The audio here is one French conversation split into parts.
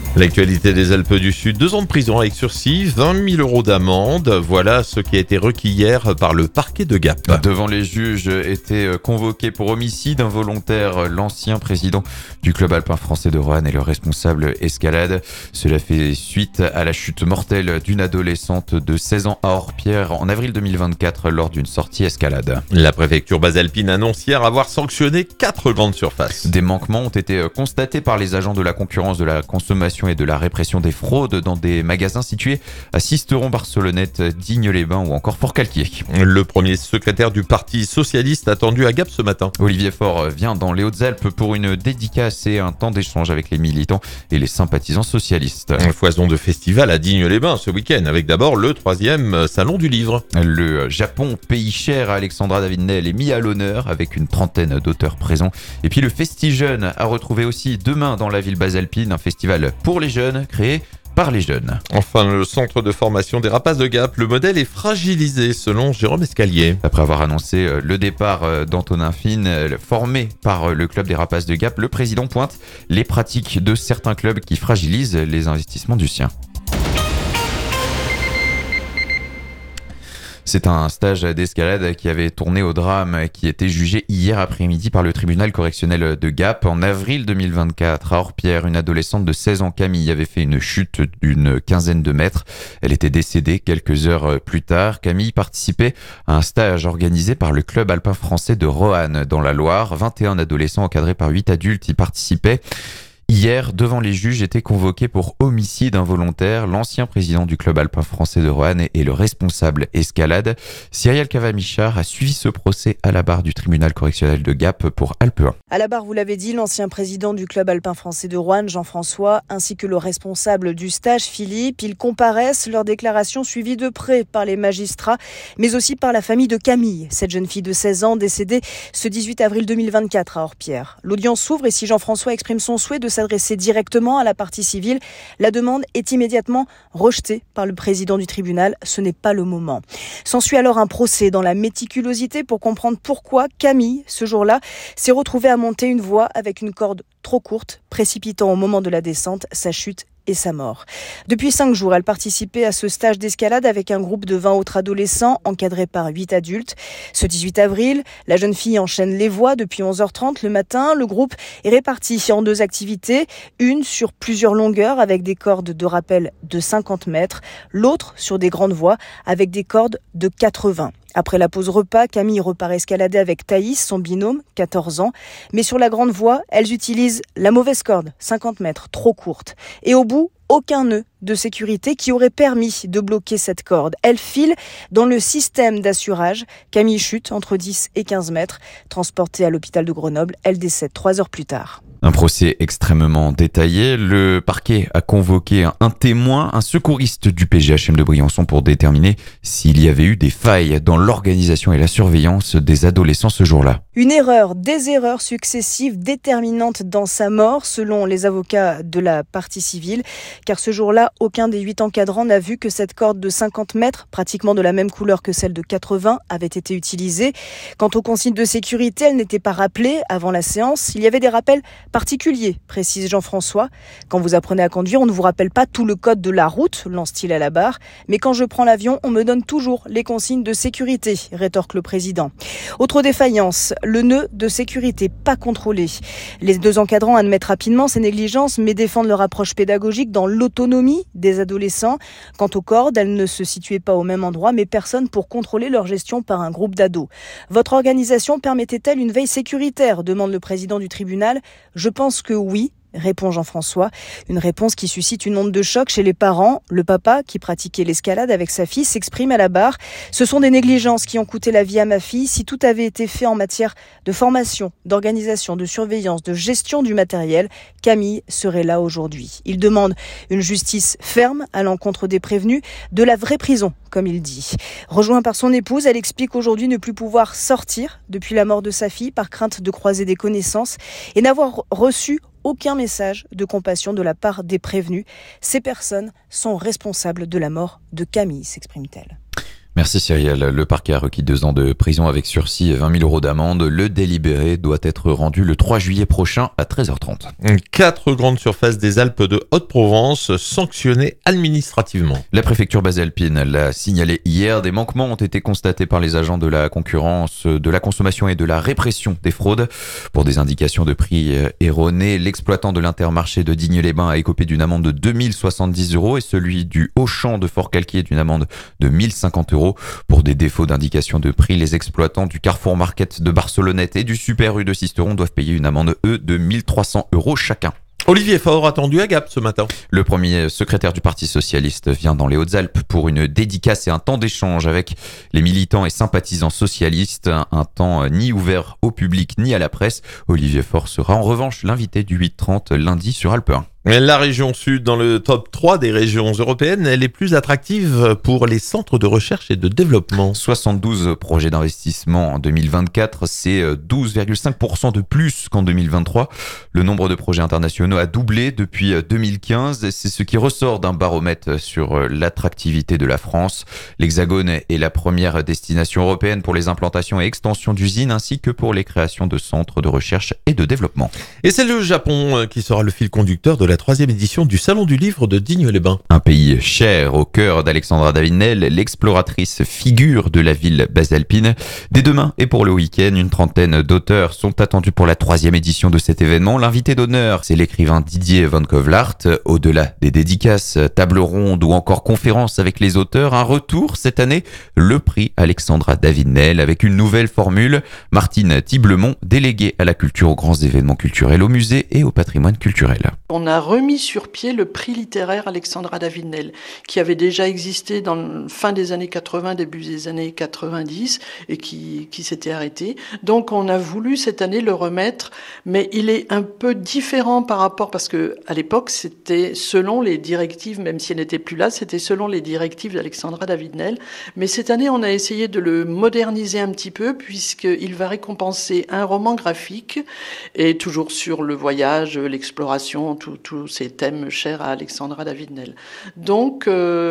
L'actualité des Alpes du Sud, 2 ans de prison avec sursis, 20 000 euros d'amende. Voilà ce qui a été requis hier par le parquet de Gap. Devant les juges était convoqué pour homicide involontaire l'ancien président du club alpin français de Roanne et le responsable escalade. Cela fait suite à la chute mortelle d'une adolescente de 16 ans à Orpierre en avril 2024 lors d'une sortie escalade. La préfecture basalpine annonce hier avoir sanctionné 4 grandes surfaces. Des manquements ont été constatés par les agents de la concurrence, de la consommation et de la répression des fraudes dans des magasins situés à Sisteron, Barcelonnette, Digne-les-Bains ou encore Port-Calquier. Le premier secrétaire du Parti socialiste attendu à Gap ce matin. Olivier Faure vient dans les Hautes-Alpes pour une dédicace et un temps d'échange avec les militants et les sympathisants socialistes. Un foison de festival à Digne-les-Bains ce week-end avec d'abord le 3e salon du livre. Le Japon, pays cher à Alexandra David-Nel, est mis à l'honneur avec une trentaine d'auteurs présents. Et puis le Festi-Jeune a retrouvé aussi demain dans la ville basalpine un festival pour les jeunes créé par les jeunes. Enfin, le centre de formation des rapaces de Gap, le modèle est fragilisé selon Jérôme Escalier. Après avoir annoncé le départ d'Antonin Fine, formé par le club des rapaces de Gap, le président pointe les pratiques de certains clubs qui fragilisent les investissements du sien. C'est un stage d'escalade qui avait tourné au drame, qui était jugé hier après-midi par le tribunal correctionnel de Gap. En avril 2024, à Orpierre, une adolescente de 16 ans, Camille, avait fait une chute d'une quinzaine de mètres. Elle était décédée quelques heures plus tard. Camille participait à un stage organisé par le club alpin français de Roanne dans la Loire. 21 adolescents encadrés par 8 adultes y participaient. Hier, devant les juges, était convoqué pour homicide involontaire l'ancien président du club alpin français de Roanne et le responsable escalade. Cyrielle Cavamichard a suivi ce procès à la barre du tribunal correctionnel de Gap pour Alpe 1. À la barre, vous l'avez dit, l'ancien président du club alpin français de Roanne, Jean-François, ainsi que le responsable du stage, Philippe, ils comparaissent leurs déclarations suivies de près par les magistrats, mais aussi par la famille de Camille, cette jeune fille de 16 ans décédée ce 18 avril 2024 à Orpierre. L'audience s'ouvre et si Jean-François exprime son souhait de s'adresser directement à la partie civile, la demande est immédiatement rejetée par le président du tribunal. Ce n'est pas le moment. S'ensuit alors un procès dans la méticulosité pour comprendre pourquoi Camille, ce jour-là, s'est retrouvée à monter une voie avec une corde trop courte, précipitant au moment de la descente sa chute et sa mort. Depuis 5 jours, elle participait à ce stage d'escalade avec un groupe de 20 autres adolescents encadrés par 8 adultes. Ce 18 avril, la jeune fille enchaîne les voies depuis 11h30 le matin. Le groupe est réparti en 2 activités, une sur plusieurs longueurs avec des cordes de rappel de 50 mètres, l'autre sur des grandes voies avec des cordes de 80. Après la pause repas, Camille repart escalader avec Thaïs, son binôme, 14 ans. Mais sur la grande voie, elles utilisent la mauvaise corde, 50 mètres, trop courte. Et au bout, aucun nœud de sécurité qui aurait permis de bloquer cette corde. Elle file dans le système d'assurage. Camille chute entre 10 et 15 mètres. Transportée à l'hôpital de Grenoble, elle décède 3 heures plus tard. Un procès extrêmement détaillé. Le parquet a convoqué un témoin, un secouriste du PGHM de Briançon pour déterminer s'il y avait eu des failles dans l'organisation et la surveillance des adolescents ce jour-là. Une erreur, des erreurs successives déterminantes dans sa mort, selon les avocats de la partie civile, car ce jour-là, aucun des 8 encadrants n'a vu que cette corde de 50 mètres, pratiquement de la même couleur que celle de 80, avait été utilisée. Quant aux consignes de sécurité, elles n'étaient pas rappelées avant la séance. Il y avait des rappels particulier, précise Jean-François. Quand vous apprenez à conduire, on ne vous rappelle pas tout le code de la route, lance-t-il à la barre. Mais quand je prends l'avion, on me donne toujours les consignes de sécurité, rétorque le président. Autre défaillance, le nœud de sécurité pas contrôlé. Les 2 encadrants admettent rapidement ces négligences, mais défendent leur approche pédagogique dans l'autonomie des adolescents. Quant aux cordes, elles ne se situaient pas au même endroit, mais personne pour contrôler leur gestion par un groupe d'ados. Votre organisation permettait-elle une veille sécuritaire, demande le président du tribunal. Je pense que oui, répond Jean-François. Une réponse qui suscite une onde de choc chez les parents. Le papa, qui pratiquait l'escalade avec sa fille, s'exprime à la barre. Ce sont des négligences qui ont coûté la vie à ma fille. Si tout avait été fait en matière de formation, d'organisation, de surveillance, de gestion du matériel, Camille serait là aujourd'hui. Il demande une justice ferme à l'encontre des prévenus, de la vraie prison, comme il dit. Rejoint par son épouse, elle explique aujourd'hui ne plus pouvoir sortir depuis la mort de sa fille par crainte de croiser des connaissances et n'avoir reçu aucun message de compassion de la part des prévenus. Ces personnes sont responsables de la mort de Camille, s'exprime-t-elle. Merci Cyril. Le parquet a requis 2 ans de prison avec sursis et 20 000 euros d'amende. Le délibéré doit être rendu le 3 juillet prochain à 13h30. 4 grandes surfaces des Alpes de Haute-Provence sanctionnées administrativement. La préfecture basalpine l'a signalé hier. Des manquements ont été constatés par les agents de la concurrence, de la consommation et de la répression des fraudes. Pour des indications de prix erronées, l'exploitant de l'Intermarché de Digne-les-Bains a écopé d'une amende de 2070 euros et celui du Auchan de Fort-Calquier d'une amende de 1050 euros. Pour des défauts d'indication de prix, les exploitants du Carrefour Market de Barcelonnette et du Super U de Sisteron doivent payer une amende, de 1300 euros chacun. Olivier Faure attendu à Gap ce matin. Le premier secrétaire du Parti Socialiste vient dans les Hautes-Alpes pour une dédicace et un temps d'échange avec les militants et sympathisants socialistes. Un temps ni ouvert au public ni à la presse. Olivier Faure sera en revanche l'invité du 8h30 lundi sur Alpe 1. La région sud, dans le top 3 des régions européennes, elle est plus attractive pour les centres de recherche et de développement. 72 projets d'investissement en 2024, c'est 12,5% de plus qu'en 2023. Le nombre de projets internationaux a doublé depuis 2015. C'est ce qui ressort d'un baromètre sur l'attractivité de la France. L'Hexagone est la première destination européenne pour les implantations et extensions d'usines ainsi que pour les créations de centres de recherche et de développement. Et c'est le Japon qui sera le fil conducteur de la 3e édition du Salon du Livre de Digne-les-Bains. Un pays cher au cœur d'Alexandra Davinel, l'exploratrice figure de la ville basalpine. Dès demain et pour le week-end, une trentaine d'auteurs sont attendus pour la 3e édition de cet événement. L'invité d'honneur, c'est l'écrivain Didier Van Kovlart. Au-delà des dédicaces, tables rondes ou encore conférences avec les auteurs, un retour cette année, le prix Alexandra Davinel avec une nouvelle formule. Martine Thiblemont, déléguée à la culture, aux grands événements culturels, au musée et au patrimoine culturel. On a remis sur pied le prix littéraire Alexandra Davinel, qui avait déjà existé dans la fin des années 80, début des années 90, et qui s'était arrêté. Donc on a voulu cette année le remettre, mais il est un peu différent par rapport, parce que à l'époque c'était selon les directives, même si elle n'était plus là, c'était selon les directives d'Alexandra Davinel. Mais cette année on a essayé de le moderniser un petit peu, puisqu'il va récompenser un roman graphique, et toujours sur le voyage, l'exploration, tous ces thèmes chers à Alexandra Davinel. Donc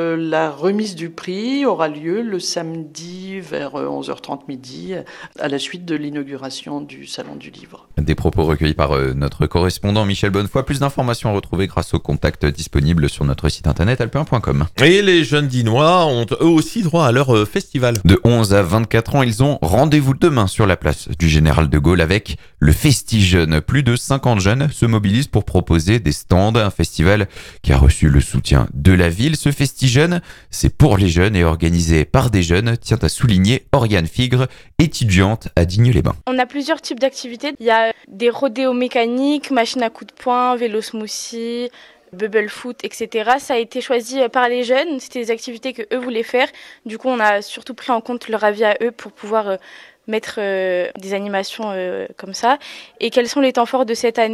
la remise du prix aura lieu le samedi vers 11h30 midi, à la suite de l'inauguration du Salon du Livre. Des propos recueillis par notre correspondant Michel Bonnefoy. Plus d'informations à retrouver grâce au contact disponible sur notre site internet alpe1.com. Et les jeunes Dinois ont eux aussi droit à leur festival. De 11 à 24 ans, ils ont rendez-vous demain sur la place du Général de Gaulle avec le Festi-Jeune. Plus de 50 jeunes se mobilisent pour proposer des stands, un festival qui a reçu le soutien de la ville. Ce Festi-Jeune, c'est pour les jeunes et organisé par des jeunes, tient à souligner Oriane Figre, étudiante à Digne-les-Bains. On a plusieurs types d'activités. Il y a des rodéos mécaniques, machines à coups de poing, vélo smoothie, bubble foot, etc. Ça a été choisi par les jeunes. C'était des activités que eux voulaient faire. Du coup, on a surtout pris en compte leur avis à eux pour pouvoir mettre des animations comme ça. Et quels sont les temps forts de cette année ?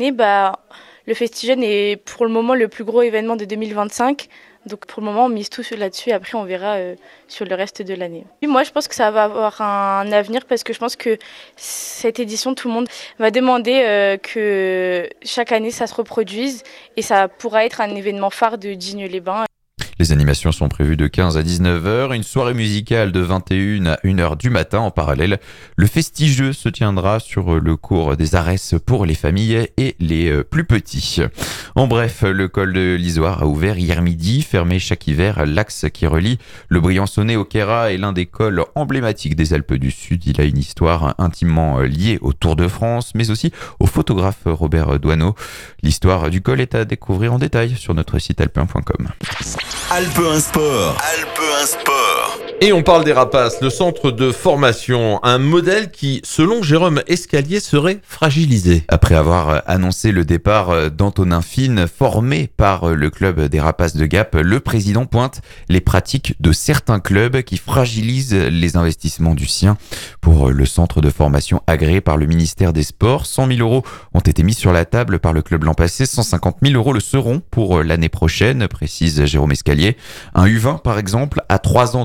Le Festi-Jeune est pour le moment le plus gros événement de 2025. Donc pour le moment, on mise tout là-dessus et après on verra sur le reste de l'année. Et moi, je pense que ça va avoir un avenir parce que je pense que cette édition, tout le monde va demander que chaque année, ça se reproduise et ça pourra être un événement phare de Digne-les-Bains. Les animations sont prévues de 15 à 19h, une soirée musicale de 21 à 1h du matin. En parallèle, le Festi-Jeu se tiendra sur le cours des Arès pour les familles et les plus petits. En bref, le col de l'Isoire a ouvert hier midi, fermé chaque hiver. L'axe qui relie le Briançonnais au Queyras est l'un des cols emblématiques des Alpes du Sud. Il a une histoire intimement liée au Tour de France, mais aussi au photographe Robert Doisneau. L'histoire du col est à découvrir en détail sur notre site alpe1.com. Alpe 1 Sport. Alpe 1 Sport. Et on parle des rapaces, le centre de formation, un modèle qui, selon Jérôme Escalier, serait fragilisé. Après avoir annoncé le départ d'Antonin Fine, formé par le club des rapaces de Gap, le président pointe les pratiques de certains clubs qui fragilisent les investissements du sien. Pour le centre de formation agréé par le ministère des Sports, 100 000 euros ont été mis sur la table par le club l'an passé, 150 000 euros le seront pour l'année prochaine, précise Jérôme Escalier. Un U20, par exemple, à 3 ans de formation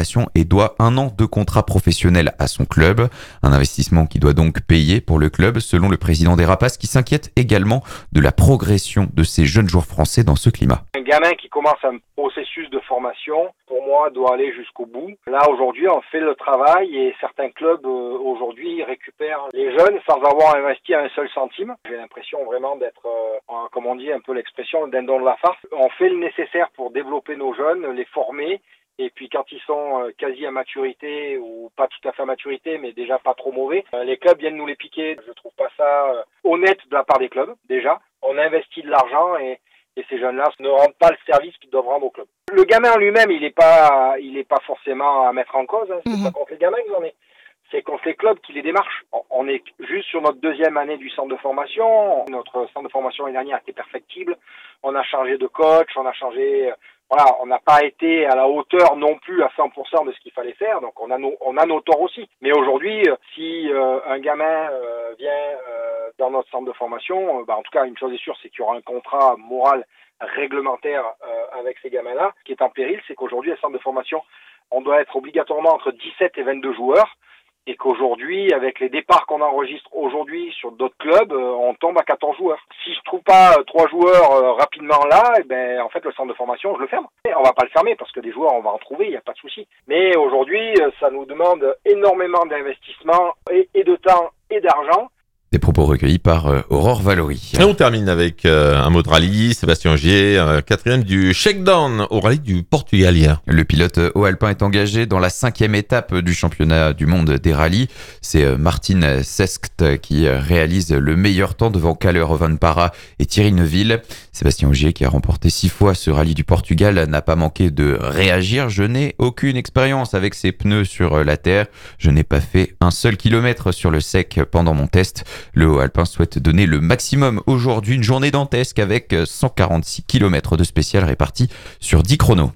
formation et doit 1 an de contrat professionnel à son club. Un investissement qui doit donc payer pour le club, selon le président des Rapaces, qui s'inquiète également de la progression de ces jeunes joueurs français dans ce climat. Un gamin qui commence un processus de formation, pour moi, doit aller jusqu'au bout. Là, aujourd'hui, on fait le travail et certains clubs, aujourd'hui, récupèrent les jeunes sans avoir investi un seul centime. J'ai l'impression vraiment d'être, comme on dit, un peu l'expression d'un don de la farce. On fait le nécessaire pour développer nos jeunes, les former. Et puis quand ils sont quasi à maturité ou pas tout à fait à maturité, mais déjà pas trop mauvais, les clubs viennent nous les piquer. Je trouve pas ça honnête de la part des clubs. Déjà, on investit de l'argent et ces jeunes-là ne rendent pas le service qu'ils doivent rendre au club. Le gamin en lui-même, il est pas forcément à mettre en cause. Hein. C'est pas contre les gamins que j'en ai. C'est contre les clubs qui les démarchent. On est juste sur notre 2e année du centre de formation. Notre centre de formation l'année dernière était perfectible. On a changé de coach, on a changé. Voilà, on n'a pas été à la hauteur non plus à 100% de ce qu'il fallait faire. Donc on a nos torts aussi. Mais aujourd'hui, si un gamin vient dans notre centre de formation, en tout cas une chose est sûre, c'est qu'il y aura un contrat moral réglementaire avec ces gamins-là. Ce qui est en péril, c'est qu'aujourd'hui, le centre de formation, on doit être obligatoirement entre 17 et 22 joueurs. Et qu'aujourd'hui, avec les départs qu'on enregistre aujourd'hui sur d'autres clubs, on tombe à 14 joueurs. Si je trouve pas 3 joueurs rapidement là, en fait, le centre de formation, je le ferme. Et on va pas le fermer parce que des joueurs, on va en trouver, il n'y a pas de souci. Mais aujourd'hui, ça nous demande énormément d'investissement et de temps et d'argent. Des propos recueillis par Aurore Valory. Et on termine avec un mot de rallye. Sébastien Ogier, 4e du Shakedown au rallye du Portugalien. Le pilote haut-alpin est engagé dans la 5e étape du championnat du monde des rallyes. C'est Martin Seskt qui réalise le meilleur temps devant Kalle Van Para et Thierry Neuville. Sébastien Ogier, qui a remporté 6 fois ce rallye du Portugal, n'a pas manqué de réagir. Je n'ai aucune expérience avec ces pneus sur la terre. Je n'ai pas fait un seul kilomètre sur le sec pendant mon test. Le haut-alpin souhaite donner le maximum aujourd'hui, une journée dantesque avec 146 km de spécial répartis sur 10 chronos.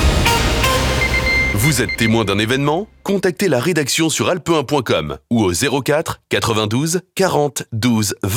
Vous êtes témoin d'un événement ? Contactez la rédaction sur alpe1.com ou au 04 92 40 12 20.